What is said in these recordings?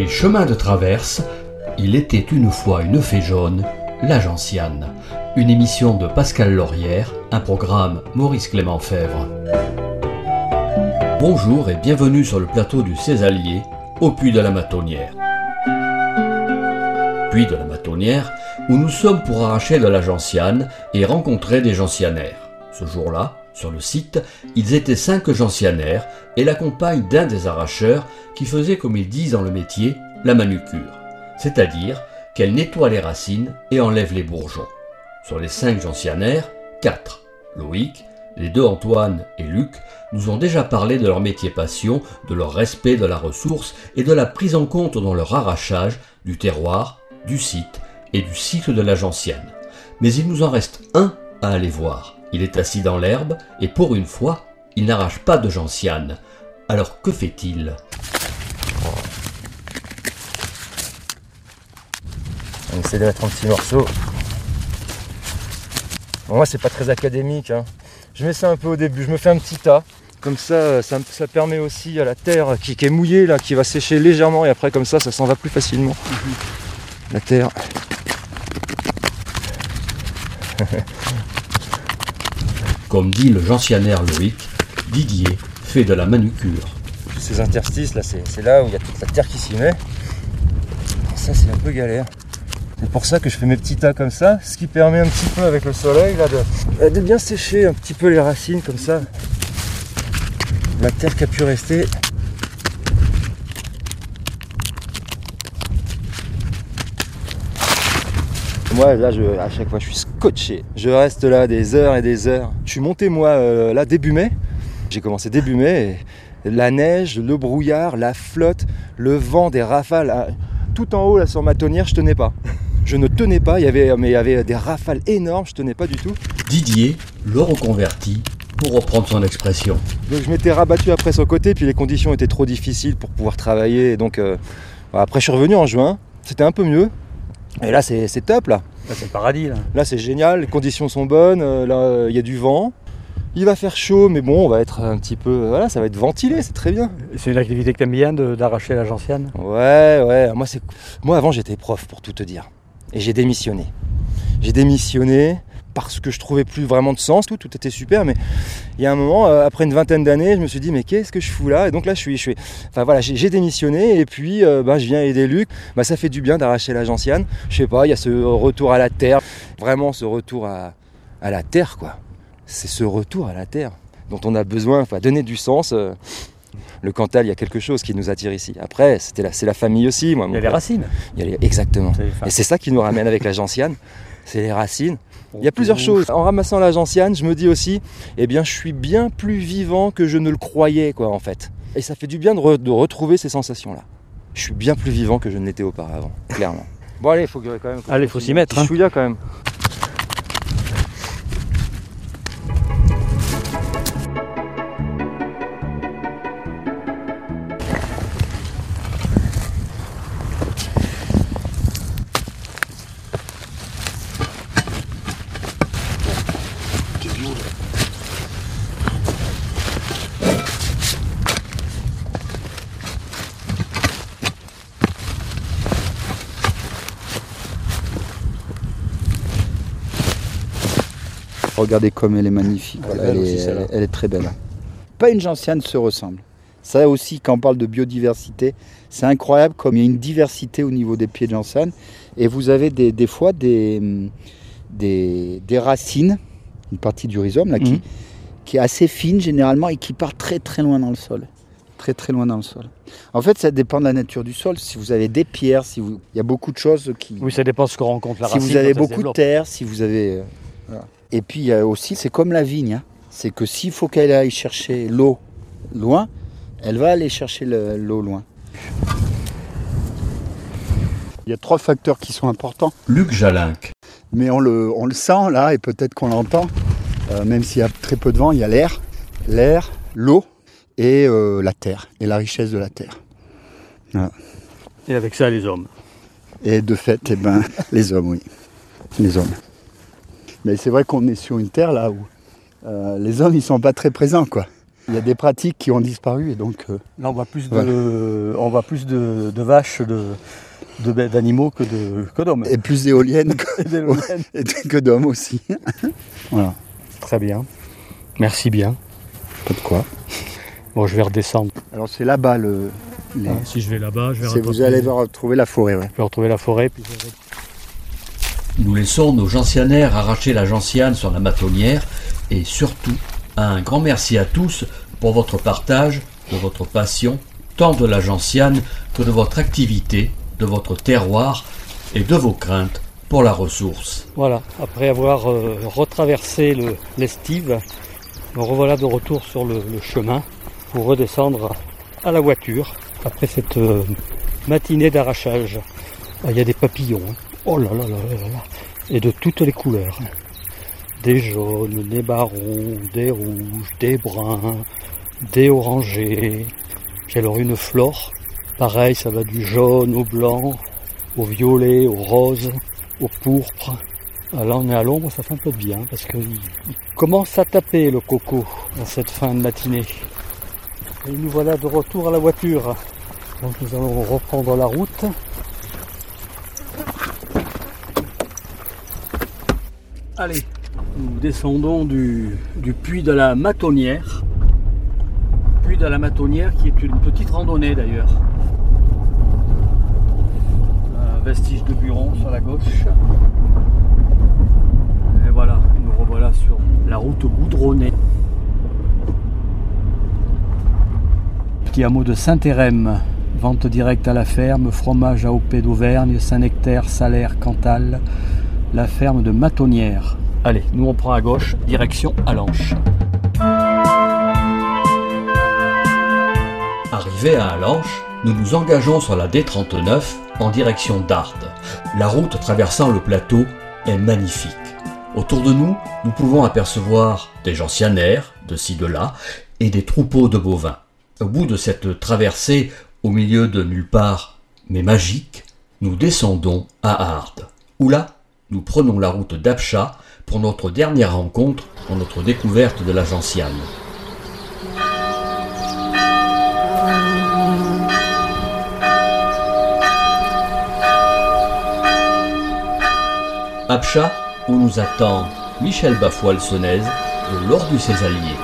Les chemins de traverse, il était une fois une fée jaune, la gentiane. Une émission de Pascal Laurière, un programme Maurice Clément Fèvre. Bonjour et bienvenue sur le plateau du Césalier, au Puy de la Matonnière. Puy de la Matonnière, où nous sommes pour arracher de la gentiane et rencontrer des gentianaires. Ce jour-là, sur le site, ils étaient 5 gentianaires et la compagne d'un des arracheurs qui faisait, comme ils disent dans le métier, la manucure. C'est-à-dire qu'elle nettoie les racines et enlève les bourgeons. Sur les 5 gentianaires, 4, Loïc, les 2 Antoine et Luc, nous ont déjà parlé de leur métier passion, de leur respect de la ressource et de la prise en compte dans leur arrachage du terroir, du site et du cycle de la gentiane. Mais il nous en reste un à aller voir. Il est assis dans l'herbe et pour une fois, il n'arrache pas de gentiane. Alors que fait-il ? On essaie de mettre un petit morceau. Bon, moi, c'est pas très académique, hein. Je mets ça un peu au début, je me fais un petit tas. Comme ça permet aussi à la terre qui est mouillée, là, qui va sécher légèrement et après, comme ça s'en va plus facilement. La terre. Comme dit le gentianaire Loïc, Didier fait de la manucure. Ces interstices, là, c'est là où il y a toute la terre qui s'y met. Et ça, c'est un peu galère. C'est pour ça que je fais mes petits tas comme ça, ce qui permet un petit peu avec le soleil là, de bien sécher un petit peu les racines comme ça. La terre qui a pu rester. Moi là, à chaque fois je suis scotché. Je reste là des heures et des heures. Je suis monté moi là début mai. J'ai commencé début mai. Et la neige, le brouillard, la flotte, le vent, des rafales. Tout en haut là sur ma tonnière, je tenais pas. Je ne tenais pas, il y avait des rafales énormes, je tenais pas du tout. Didier le reconvertit pour reprendre son expression. Donc je m'étais rabattu après sur le côté, puis les conditions étaient trop difficiles pour pouvoir travailler. Donc après je suis revenu en juin, c'était un peu mieux. Et là c'est top là. Là c'est le paradis là. Là c'est génial, les conditions sont bonnes, là il y a du vent. Il va faire chaud, mais bon, on va être un petit peu... Voilà, ça va être ventilé, c'est très bien. C'est une activité que t'aimes bien, d'arracher la gentiane ? Ouais. Moi, avant, j'étais prof, pour tout te dire. Et j'ai démissionné. J'ai démissionné parce que je trouvais plus vraiment de sens. Tout était super, mais il y a un moment, après une vingtaine d'années, je me suis dit, mais qu'est-ce que je fous là ? Et donc là, Enfin voilà, j'ai démissionné, et puis je viens aider Luc. Ça fait du bien d'arracher la gentiane. Je sais pas, il y a ce retour à la terre. Vraiment, ce retour à la terre, quoi. C'est ce retour à la terre dont on a besoin, donner du sens. Le Cantal, il y a quelque chose qui nous attire ici. Après, c'est la famille aussi. Moi, il y a les racines. Exactement. Et c'est ça qui nous ramène avec la gentiane, c'est les racines. Il y a plusieurs choses. En ramassant la gentiane, je me dis aussi, je suis bien plus vivant que je ne le croyais, quoi, en fait. Et ça fait du bien de retrouver ces sensations-là. Je suis bien plus vivant que je ne l'étais auparavant, clairement. Bon, allez, il faut quand même... Allez, il faut s'y mettre. Je suis là quand même. Regardez comme elle est magnifique, voilà, elle est très belle. Pas une gentiane se ressemble. Ça aussi, quand on parle de biodiversité, c'est incroyable comme il y a une diversité au niveau des pieds de gentiane. Et vous avez des fois des racines, une partie du rhizome là, qui est assez fine généralement et qui part très très loin dans le sol. Très très loin dans le sol. En fait, ça dépend de la nature du sol. Si vous avez des pierres, il y a beaucoup de choses qui... Oui, ça dépend de ce qu'on rencontre la racine. Si vous avez beaucoup de terre, si vous avez... Voilà. Et puis il y a aussi, c'est comme la vigne, hein. C'est que s'il faut qu'elle aille chercher l'eau loin, elle va aller chercher l'eau loin. Il y a 3 facteurs qui sont importants. Luc Jalinck. Mais on le sent là, et peut-être qu'on l'entend, même s'il y a très peu de vent, il y a l'air, l'eau et la terre, et la richesse de la terre. Voilà. Et avec ça, les hommes. Et de fait, les hommes, oui. Les hommes. Mais c'est vrai qu'on est sur une terre là où les hommes ils sont pas très présents quoi. Il y a des pratiques qui ont disparu et donc... Là, on voit plus voilà. de vaches, d'animaux que d'hommes. Et plus d'éoliennes d'éoliennes. que d'hommes aussi. Voilà. Très bien. Merci bien. Pas de quoi. Bon, je vais redescendre. Alors c'est là-bas Si je vais là-bas, je vais vous allez retrouver la forêt. Ouais. Je vais retrouver la forêt. Puis Nous laissons nos gentianaires arracher la gentiane sur la matonnière et surtout, un grand merci à tous pour votre partage, de votre passion, tant de la gentiane que de votre activité, de votre terroir et de vos craintes pour la ressource. Voilà, après avoir retraversé l'estive, me revoilà de retour sur le chemin pour redescendre à la voiture après cette matinée d'arrachage. Ah, il y a des papillons, hein. Oh là là là là là, et de toutes les couleurs. Des jaunes, des marrons, des rouges, des bruns, des orangés. Puis alors une flore, pareil, ça va du jaune au blanc, au violet, au rose, au pourpre. Ah, là on est à l'ombre, ça fait un peu de bien parce qu'il commence à taper le coco dans cette fin de matinée. Et nous voilà de retour à la voiture. Donc nous allons reprendre la route. Allez, nous descendons du puits de la Matonnière. Puits de la Matonnière qui est une petite randonnée d'ailleurs. Un vestige de Buron sur la gauche. Et voilà, nous revoilà sur la route goudronnée. Petit hameau de Saint-Hérem, vente directe à la ferme, fromage AOP d'Auvergne, Saint-Nectaire, Salaire, Cantal, la ferme de Matonnière. Allez, nous on prend à gauche, direction Allanche. Arrivés à Allanche, nous nous engageons sur la D39 en direction d'Ardes. La route traversant le plateau est magnifique. Autour de nous, nous pouvons apercevoir des gentianaires, de ci de là, et des troupeaux de bovins. Au bout de cette traversée, au milieu de nulle part, mais magique, nous descendons à Ardes, où là, nous prenons la route d'Apcha pour notre dernière rencontre pour notre découverte de la gentiane. Apcha, où nous attend Michel Bafoil-Senez de l'Or du Césalier.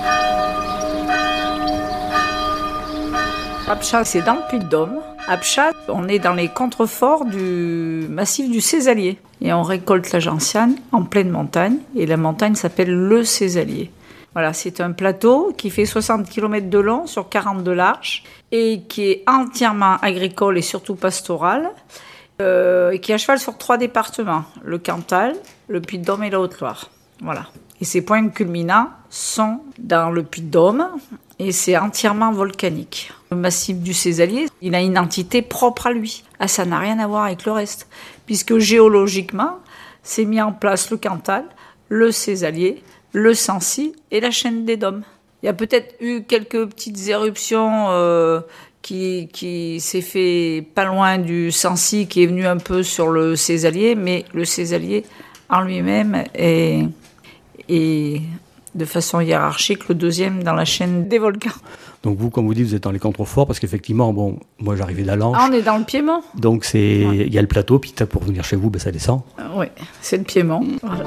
Apcha, c'est dans le Puy-de-Dôme. Apcha, on est dans les contreforts du massif du Césalier. Et on récolte la gentiane en pleine montagne. Et la montagne s'appelle le Césalier. Voilà, c'est un plateau qui fait 60 km de long sur 40 de large. Et qui est entièrement agricole et surtout pastoral. Et qui est à cheval sur 3 départements. Le Cantal, le Puy-de-Dôme et la Haute-Loire. Voilà. Et ses points culminants sont dans le Puy-de-Dôme. Et c'est entièrement volcanique. Le massif du Césalier, il a une entité propre à lui. Ah, ça n'a rien à voir avec le reste. Puisque géologiquement, c'est mis en place le Cantal, le Césalier, le Sancy et la chaîne des Dômes. Il y a peut-être eu quelques petites éruptions qui s'est fait pas loin du Sancy, qui est venu un peu sur le Césalier, mais le Césalier en lui-même est de façon hiérarchique le deuxième dans la chaîne des volcans. Donc vous, comme vous dites, vous êtes dans les contreforts parce qu'effectivement, bon, moi j'arrivais d'Allanche. Ah, on est dans le Piémont. Donc il y a le plateau, puis pour venir chez vous, ça descend. Oui, c'est le Piémont. Voilà.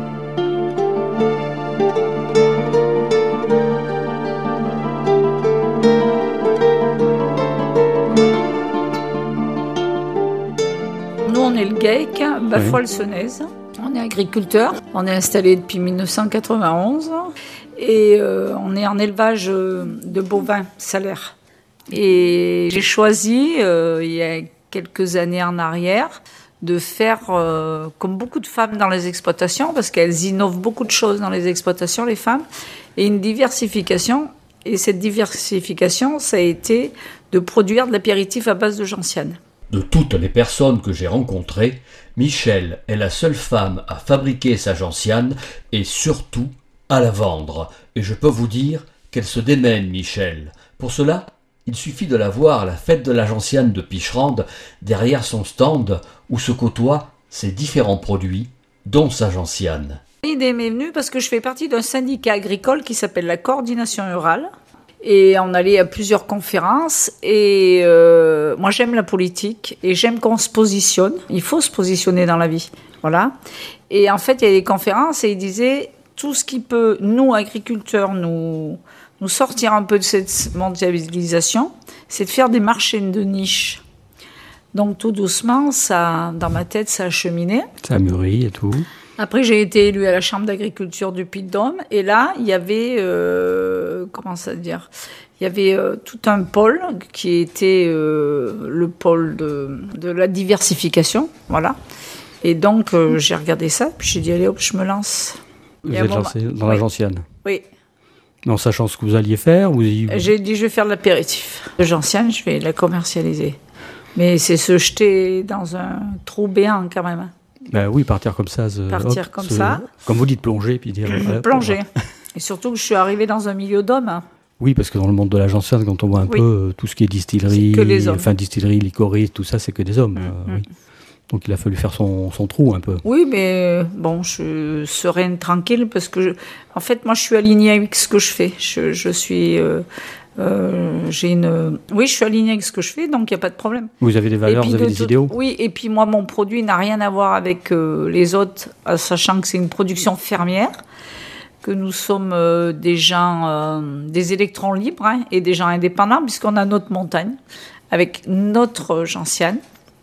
Nous, on est le GAEC, Bafoil-Senez. On est agriculteur, on est installé depuis 1991 et on est en élevage de bovins salaires. Et j'ai choisi, il y a quelques années en arrière, de faire comme beaucoup de femmes dans les exploitations, parce qu'elles innovent beaucoup de choses dans les exploitations, les femmes, et une diversification. Et cette diversification, ça a été de produire de l'apéritif à base de gentiane. De toutes les personnes que j'ai rencontrées, Michel est la seule femme à fabriquer sa gentiane et surtout à la vendre. Et je peux vous dire qu'elle se démène, Michel. Pour cela, il suffit de la voir à la fête de la gentiane de Picherande, derrière son stand où se côtoient ses différents produits, dont sa gentiane. L'idée m'est venue parce que je fais partie d'un syndicat agricole qui s'appelle la Coordination Rurale. Et on allait à plusieurs conférences. Et moi, j'aime la politique et j'aime qu'on se positionne. Il faut se positionner dans la vie. Voilà. Et en fait, il y a des conférences et ils disaient tout ce qui peut, nous, agriculteurs, nous sortir un peu de cette mondialisation, c'est de faire des marchés de niche. Donc tout doucement, ça, dans ma tête, ça a cheminé. Ça a mûri et tout. Après, j'ai été élue à la Chambre d'agriculture du Puy-de-Dôme. Et là, il y avait, il y avait tout un pôle qui était le pôle de la diversification. Voilà. Et donc, j'ai regardé ça, puis j'ai dit, allez hop, je me lance. Vous êtes lancé dans la gentiane. Oui. En sachant ce que vous alliez faire J'ai dit, je vais faire de l'apéritif. La gentiane, je vais la commercialiser. Mais c'est se jeter dans un trou béant quand même. Ben oui, partir comme ça. Comme vous dites, plonger, puis dire... Plonger. Et surtout que je suis arrivée dans un milieu d'hommes. Oui, parce que dans le monde de la gentiane, quand on voit un peu tout ce qui est distillerie, distillerie, licoriste, tout ça, c'est que des hommes. Oui. Donc il a fallu faire son trou un peu. Oui, mais bon, je suis sereine, tranquille, parce que, en fait, moi, je suis alignée avec ce que je fais. Je suis... Oui, je suis alignée avec ce que je fais, donc il n'y a pas de problème. Vous avez des valeurs, vous avez des idéaux ? Oui, et puis moi, mon produit n'a rien à voir avec les autres, sachant que c'est une production fermière, que nous sommes des gens, des électrons libres et des gens indépendants, puisqu'on a notre montagne, avec notre gentiane.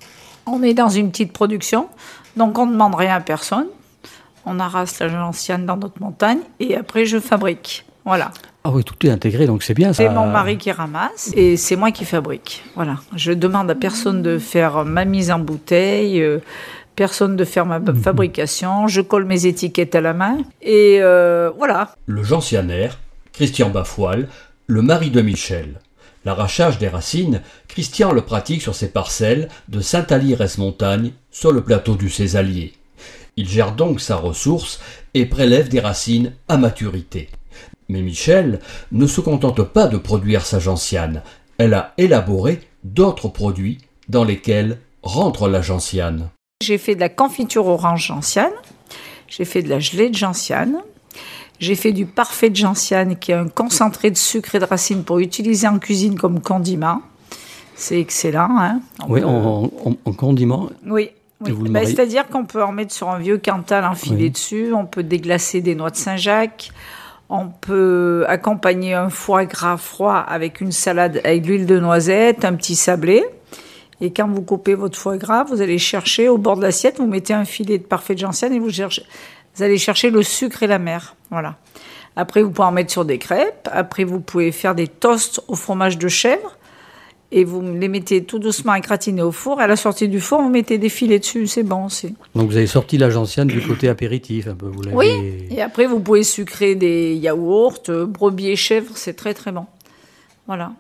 On est dans une petite production, donc on ne demande rien à personne. On arrasse la gentiane dans notre montagne, et après, je fabrique. Voilà. Ah oui, tout est intégré, donc c'est bien ça. C'est mon mari qui ramasse et c'est moi qui fabrique. Voilà. Je demande à personne de faire ma mise en bouteille, personne de faire ma fabrication. Je colle mes étiquettes à la main et voilà. Le gentianaire, Christian Bafoile, le mari de Michel. L'arrachage des racines, Christian le pratique sur ses parcelles de Saint-Allier-Montagne, sur le plateau du Césalier. Il gère donc sa ressource et prélève des racines à maturité. Mais Michel ne se contente pas de produire sa gentiane. Elle a élaboré d'autres produits dans lesquels rentre la gentiane. J'ai fait de la confiture orange gentiane, j'ai fait de la gelée de gentiane, j'ai fait du parfait de gentiane qui est un concentré de sucre et de racines pour utiliser en cuisine comme condiment. C'est excellent. Hein. En condiment. Oui. C'est-à-dire qu'on peut en mettre sur un vieux Cantal, un filet dessus, on peut déglacer des noix de Saint-Jacques. On peut accompagner un foie gras froid avec une salade avec de l'huile de noisette, un petit sablé. Et quand vous coupez votre foie gras, vous allez chercher au bord de l'assiette, vous mettez un filet de parfait de gentiane et vous allez chercher le sucre et la mer. Voilà. Après, vous pouvez en mettre sur des crêpes. Après, vous pouvez faire des toasts au fromage de chèvre. Et vous les mettez tout doucement à gratiner au four. À la sortie du four, vous mettez des filets dessus, c'est bon aussi. Donc vous avez sorti la gentiane du côté apéritif un peu, vous l'avez... Oui, et après vous pouvez sucrer des yaourts, brebis et chèvres, c'est très très bon. Voilà.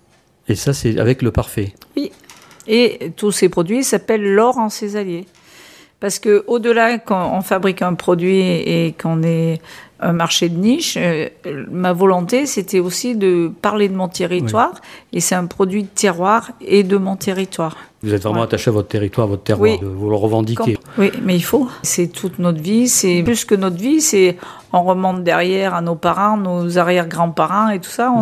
Et ça, c'est avec le parfait. Oui, et tous ces produits s'appellent l'or en césalier. Parce qu'au-delà, quand on fabrique un produit et qu'on est un marché de niche, ma volonté, c'était aussi de parler de mon territoire. Oui. Et c'est un produit de terroir et de mon territoire. Vous êtes vraiment attaché à votre territoire, à votre terroir, vous le revendiquez. Oui, mais il faut. C'est toute notre vie. C'est plus que notre vie. On remonte derrière à nos parents, nos arrière-grands-parents et tout ça.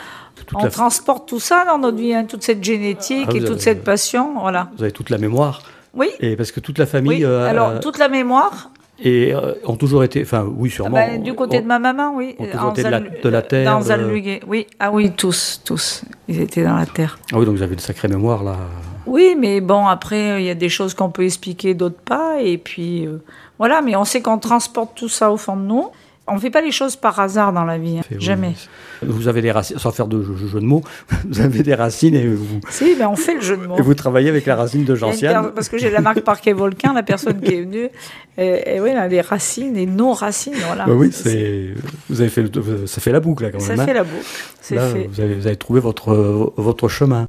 On transporte tout ça dans notre vie, hein, toute cette génétique et toute cette passion. Voilà. Vous avez toute la mémoire. Oui. Et parce que toute la famille... Alors, toute la mémoire... Et ont toujours été... Enfin, oui, sûrement. Du côté de ma maman, oui. Ont toujours été de la terre. Dans Zalluguet, oui. Ah oui, tous. Ils étaient dans la terre. Ah oui, donc vous avez une sacrée mémoire, là. Oui, mais bon, après, il y a des choses qu'on peut expliquer, d'autres pas. Et puis, voilà. Mais on sait qu'on transporte tout ça au fond de nous. On ne fait pas les choses par hasard dans la vie, hein. Jamais. Vous avez des racines, sans faire de jeu de mots, vous avez des racines et vous... Si, on fait le jeu de mots. Et vous travaillez avec la racine de gentiane. Parce que j'ai la marque Parquet Volcan, la personne qui est venue, et oui, là, les racines, les non-racines, voilà. Bah oui, vous avez fait, ça fait la boucle, là, quand même. Ça fait la boucle, c'est là, fait. Vous avez trouvé votre chemin.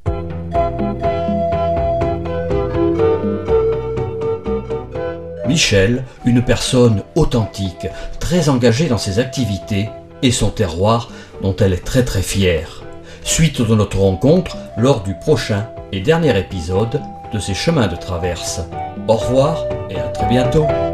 Michel, une personne authentique, très engagée dans ses activités et son terroir dont elle est très très fière. Suite de notre rencontre lors du prochain et dernier épisode de ces chemins de traverse. Au revoir et à très bientôt.